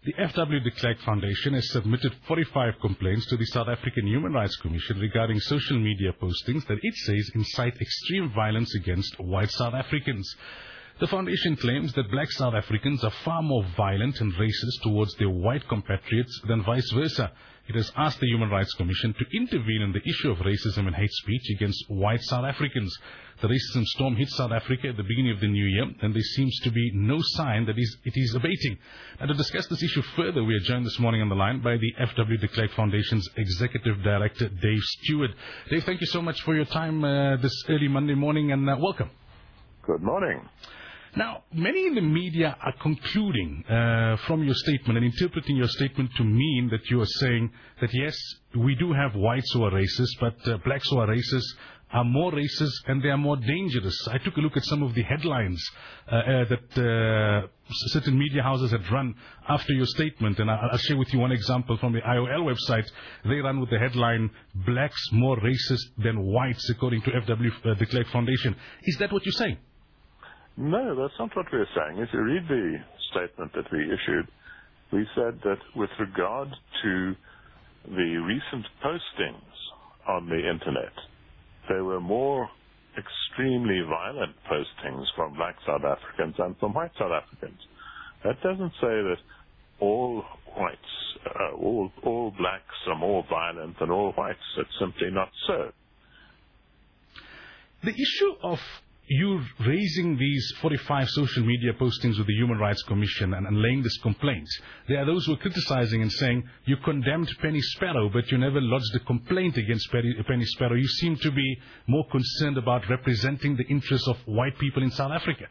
The FW de Klerk Foundation has submitted 45 complaints to the South African Human Rights Commission regarding social media postings that it says incite extreme violence against white South Africans. The foundation claims that black South Africans are far more violent and racist towards their white compatriots than vice versa. It has asked the Human Rights Commission to intervene in the issue of racism and hate speech against white South Africans. The racism storm hit South Africa at the beginning of the new year, and there seems to be no sign that it is abating. And to discuss this issue further, we are joined this morning on the line by the FW de Klerk Foundation's Executive Director, Dave Stewart. Dave, thank you so much for your time this early Monday morning, and welcome. Good morning. Now, many in the media are concluding from your statement and interpreting your statement to mean that you are saying that, yes, we do have whites who are racist, but blacks who are racist are more racist and they are more dangerous. I took a look at some of the headlines that certain media houses had run after your statement, and I'll share with you one example from the IOL website. They run with the headline, "Blacks more racist than whites," according to FW de Klerk Foundation. Is that what you're saying? No, that's not what we're saying. If you read the statement that we issued, we said that with regard to the recent postings on the internet, there were more extremely violent postings from black South Africans than from white South Africans. That doesn't say that all whites, all blacks are more violent than all whites. It's simply not so. The issue of you raising these 45 social media postings with the Human Rights Commission and laying this complaint, there are those who are criticizing and saying you condemned Penny Sparrow, but you never lodged a complaint against Penny Sparrow. You seem to be more concerned about representing the interests of white people in South Africa.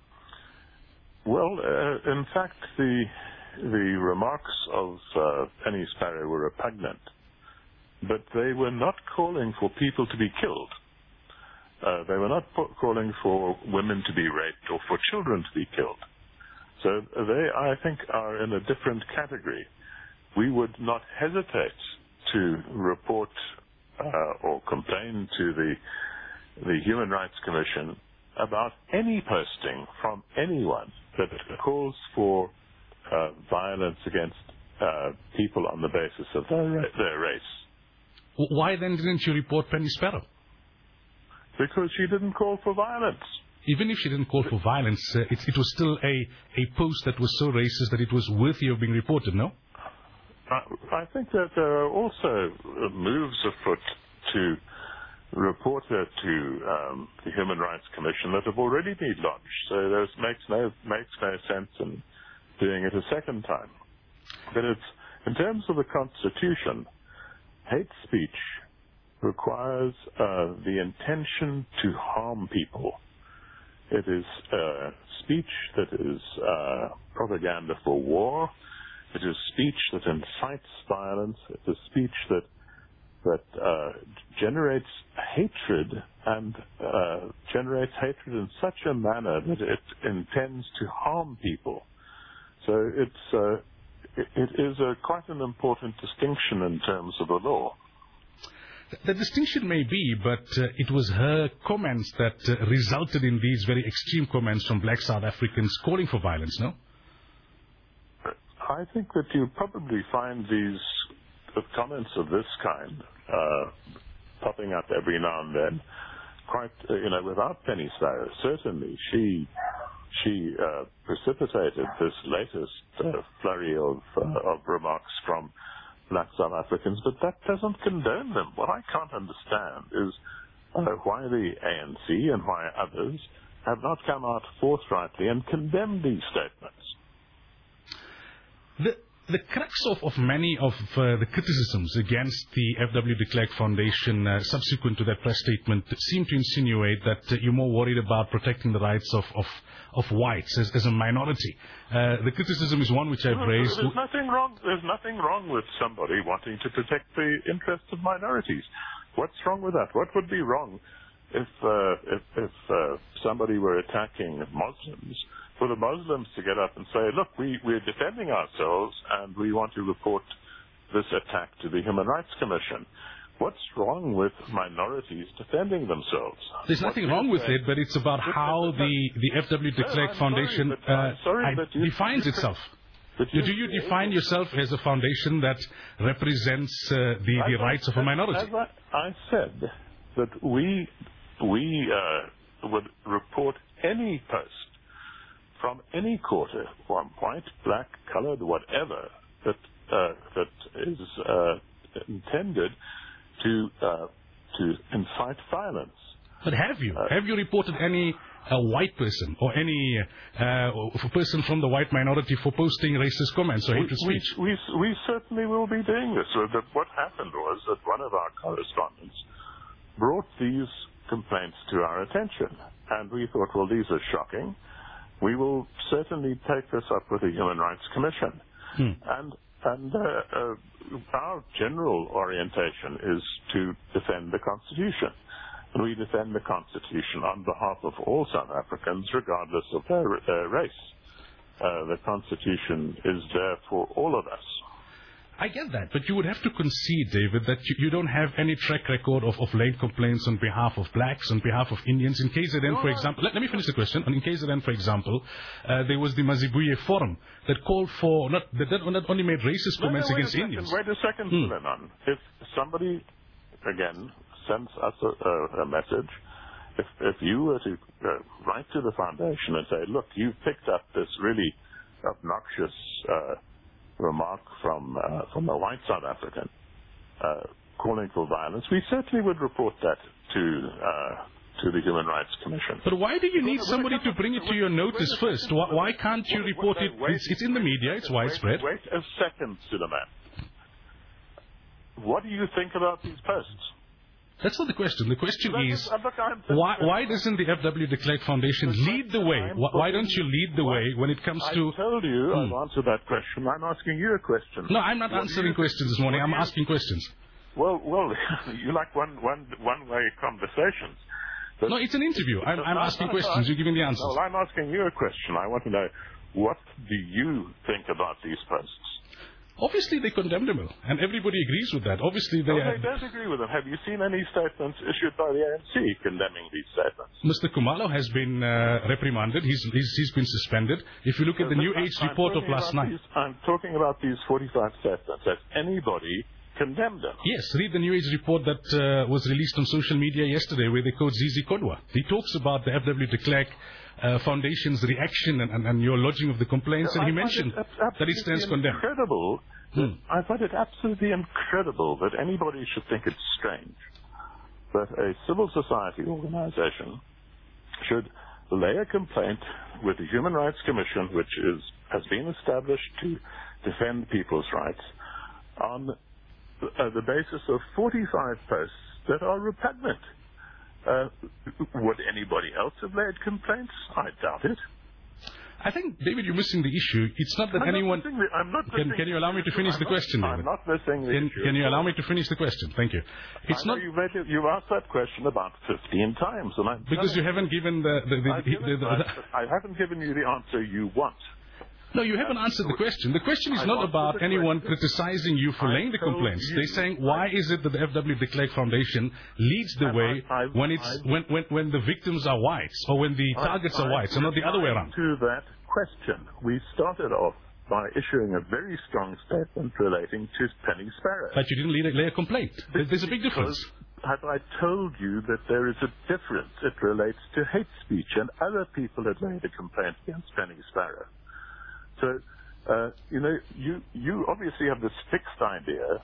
Well, in fact, the remarks of Penny Sparrow were repugnant, but they were not calling for people to be killed. They were not calling for women to be raped or for children to be killed. So they, I think, are in a different category. We would not hesitate to report or complain to the Human Rights Commission about any posting from anyone that calls for violence against people on the basis of their race. Why then didn't you report Penny Sparrow? Because she didn't call for violence. Even if she didn't call for violence, it was still a post that was so racist that it was worthy of being reported, no? I think that there are also moves afoot to report her to the Human Rights Commission that have already been launched. So there makes no sense in doing it a second time. But it's, in terms of the Constitution, hate speech requires the intention to harm people. It is speech that is propaganda for war. It is speech that incites violence. It is speech that generates hatred and generates hatred in such a manner that it intends to harm people. So it is quite an important distinction in terms of the law. The distinction may be, but it was her comments that resulted in these very extreme comments from black South Africans calling for violence, no? I think that you probably find these comments of this kind popping up every now and then, quite, without Penny Sparrow. Certainly, she precipitated this latest flurry of remarks from black South Africans, but that doesn't condone them. What I can't understand is why the ANC and why others have not come out forthrightly and condemned these statements. The crux of many of the criticisms against the FW de Klerk Foundation subsequent to that press statement seem to insinuate that you're more worried about protecting the rights of whites as a minority. The criticism is one which I've raised. There's nothing wrong with somebody wanting to protect the interests of minorities. What's wrong with that? What would be wrong if somebody were attacking Muslims, for the Muslims to get up and say, look, we're defending ourselves and we want to report this attack to the Human Rights Commission? What's wrong with minorities defending themselves? There's nothing wrong with it, but it's about how the FW de Klerk Foundation defines itself. But Do you define yourself as a foundation that represents the rights of a minority? As I said that we would report any post from any quarter, from white, black, colored, whatever, that is intended to incite violence. But have you reported any white person or any person from the white minority for posting racist comments or hatred speech? We certainly will be doing this. So that what happened was that one of our correspondents brought these complaints to our attention, and we thought, well, these are shocking. We will certainly take this up with the Human Rights Commission. And our general orientation is to defend the Constitution. And we defend the Constitution on behalf of all South Africans, regardless of their race. The Constitution is there for all of us. I get that, but you would have to concede, David, that you don't have any track record of laying complaints on behalf of blacks, on behalf of Indians. In KZN, for example, let me finish the question. In KZN, for example, there was the Mazibuye Forum that called for, that not only made racist comments against Indians. Wait a second, Suleiman. If somebody, again, sends us a message, if you were to write to the foundation and say, look, you've picked up this really obnoxious remark from a white South African calling for violence, we certainly would report that to the Human Rights Commission. But why do you need somebody to bring it to your notice first? Why can't you report it? It's in the media, it's widespread. Wait a second, Suleiman. What do you think about these posts? That's not the question. The question is, why doesn't the FW de Klerk Foundation lead the way? Why don't you lead the way when it comes to... I told you I've answered that question. I'm asking you a question. No, I'm not answering questions this morning. I'm asking questions. Well, you like one-way conversations. No, it's an interview. I'm asking questions. You're giving the answers. Well, I'm asking you a question. I want to know, what do you think about these posts? Obviously, they condemn them, and everybody agrees with that. Obviously, they don't agree with them. Have you seen any statements issued by the ANC condemning these statements? Mr. Khumalo has been reprimanded. He's been suspended. If you look at the New Age report of last night... I'm talking about these 45 statements. Has anybody condemned them? Yes, read the New Age report that was released on social media yesterday where they quote Zizi Kodwa. He talks about the FW de Klerk Foundation's reaction and your lodging of the complaints, and he mentioned that it stands condemned. Incredible. I find it absolutely incredible that anybody should think it's strange that a civil society organization should lay a complaint with the Human Rights Commission, which has been established to defend people's rights, on the basis of 45 posts that are repugnant. Would anybody else have laid complaints? I doubt it. I think, David, you're missing the issue. It's not that anyone... Can you allow me to finish the question, David? I'm not missing the issue. Can you allow me to finish the question? Thank you. It's not... You've asked that question about 15 times. And because you haven't given I haven't given you the answer you want. No, you haven't answered the question. The question is not about anyone criticizing you for laying the complaints. They're saying, why is it that the FW de Klerk Foundation leads the way when the victims are whites, or when the targets are whites, and not the other way around? To that question, we started off by issuing a very strong statement relating to Penny Sparrow. But you didn't lay a complaint. There's a big difference. Have I told you that there is a difference? It relates to hate speech, and other people had laid a complaint against Penny Sparrow. So, you obviously have this fixed idea.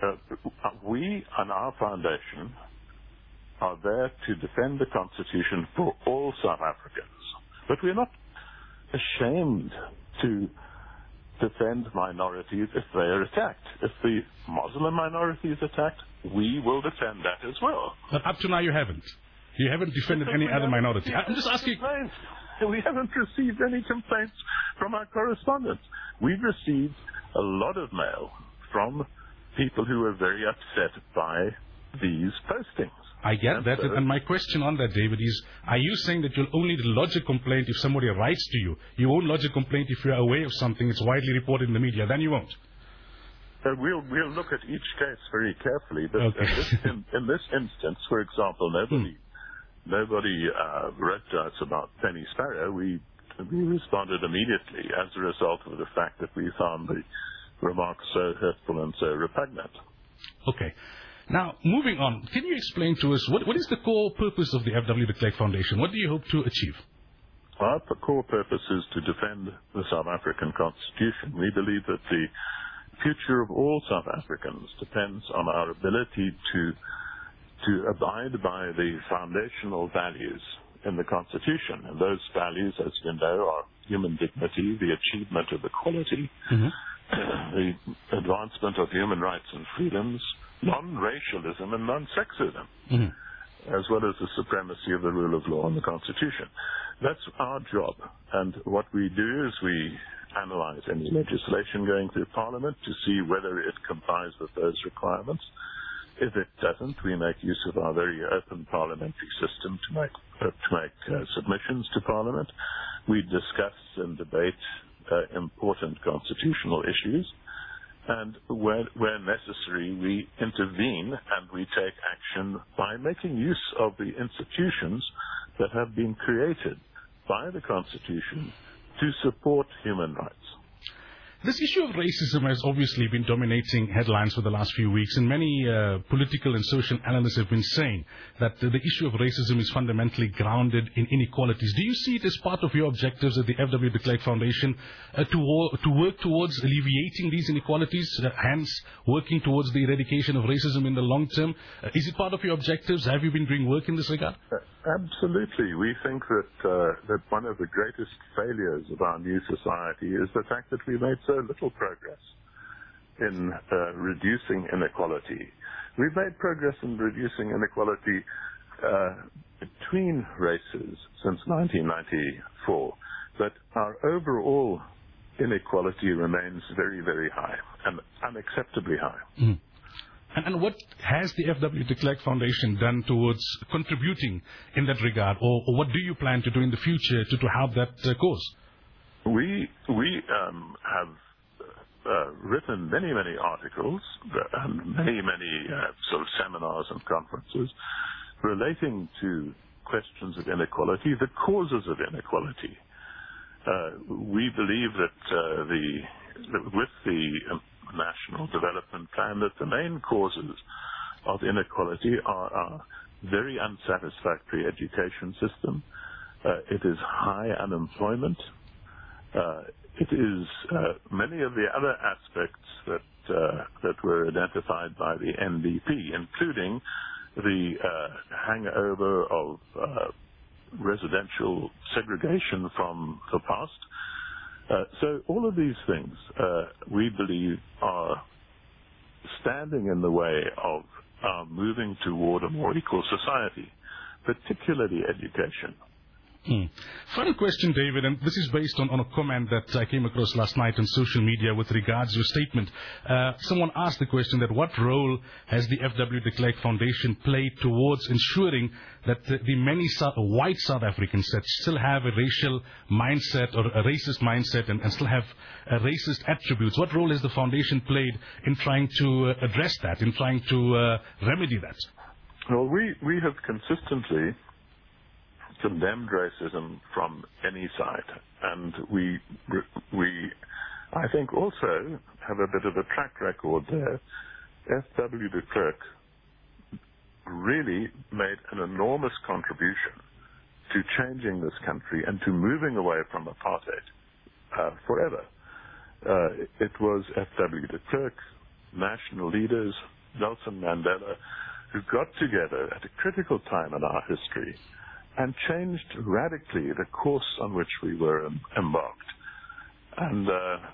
We and our foundation are there to defend the Constitution for all South Africans. But we're not ashamed to defend minorities if they are attacked. If the Muslim minority is attacked, we will defend that as well. But up to now you haven't. You haven't defended any other minority. I'm just asking... We haven't received any complaints from our correspondents. We've received a lot of mail from people who are very upset by these postings. I get that, and my question on that, David, is, are you saying that you'll only lodge a complaint if somebody writes to you? You won't lodge a complaint if you're aware of something, it's widely reported in the media, then you won't? We'll look at each case very carefully, but in this instance, for example, nobody wrote to us about Penny Sparrow. We we responded immediately as a result of the fact that we found the remarks so hurtful and so repugnant. Okay. Now, moving on, can you explain to us what is the core purpose of the F.W. de Klerk Foundation? What do you hope to achieve? Our core purpose is to defend the South African Constitution. We believe that the future of all South Africans depends on our ability to abide by the foundational values in the Constitution. And those values, as you know, are human dignity, the achievement of equality, the advancement of human rights and freedoms, non-racialism and non-sexism, as well as the supremacy of the rule of law and the Constitution. That's our job. And what we do is we analyze any legislation going through Parliament to see whether it complies with those requirements. If it doesn't, we make use of our very open parliamentary system to make submissions to Parliament. We discuss and debate important constitutional issues, and where necessary, we intervene and we take action by making use of the institutions that have been created by the Constitution to support human rights. This issue of racism has obviously been dominating headlines for the last few weeks, and many political and social analysts have been saying that the issue of racism is fundamentally grounded in inequalities. Do you see it as part of your objectives at the F.W. de Klerk Foundation to work towards alleviating these inequalities, hence working towards the eradication of racism in the long term? Is it part of your objectives? Have you been doing work in this regard? Absolutely. We think that one of the greatest failures of our new society is the fact that we made so little progress in reducing inequality. We've made progress in reducing inequality between races since 1994, but our overall inequality remains very, very high and unacceptably high. And what has the F.W. de Klerk Foundation done towards contributing in that regard, or what do you plan to do in the future to help that cause? We have written many articles and many sort of seminars and conferences relating to questions of inequality, the causes of inequality. We believe that with the National Development Plan, that the main causes of inequality are our very unsatisfactory education system. It is high unemployment. It is many of the other aspects that were identified by the NDP, including the hangover of residential segregation from the past. So all of these things, we believe, are standing in the way of moving toward a more equal society, particularly education. Final question, David, and this is based on a comment that I came across last night on social media with regards to your statement. Someone asked the question that what role has the F.W. de Klerk Foundation played towards ensuring that the many white South Africans that still have a racial mindset or a racist mindset and still have racist attributes, what role has the foundation played in trying to address that, in trying to remedy that? Well, we have consistently condemned racism from any side, and we I think also have a bit of a track record there. F.W. de Klerk really made an enormous contribution to changing this country and to moving away from apartheid forever. It was F.W. de Klerk, national leaders, Nelson Mandela, who got together at a critical time in our history and changed radically the course on which we were embarked. And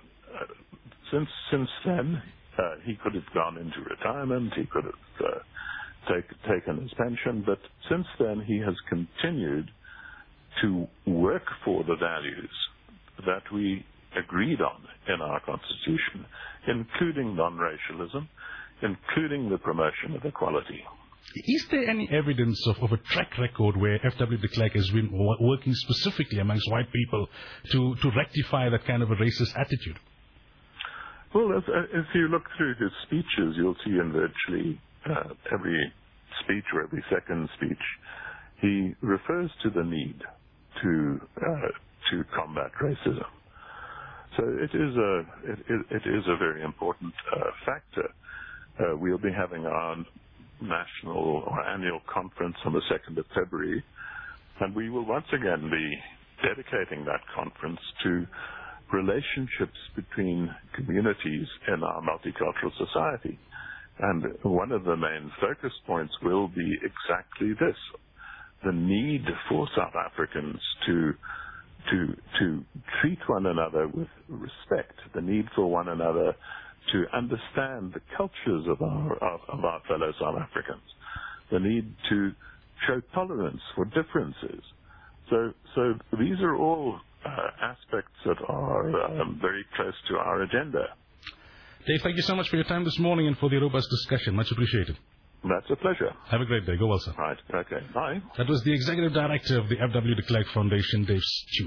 since then, he could have gone into retirement, he could have taken his pension, but since then he has continued to work for the values that we agreed on in our Constitution, including non-racialism, including the promotion of equality. Is there any evidence of a track record where F.W. de Klerk has been working specifically amongst white people to rectify that kind of a racist attitude? Well, if you look through his speeches, you'll see in virtually every speech or every second speech, he refers to the need to to combat racism. So it is a very important factor. We'll be having our national or annual conference on the 2nd of February, and we will once again be dedicating that conference to relationships between communities in our multicultural society. And one of the main focus points will be exactly this: the need for South Africans to treat one another with respect, the need for one another to understand the cultures of our fellow South Africans, the need to show tolerance for differences. So these are all aspects that are very close to our agenda. Dave, thank you so much for your time this morning and for the robust discussion. Much appreciated. That's a pleasure. Have a great day. Go well, sir. Right. Okay. Bye. That was the Executive Director of the F.W. de Klerk Foundation, Dave Stewart.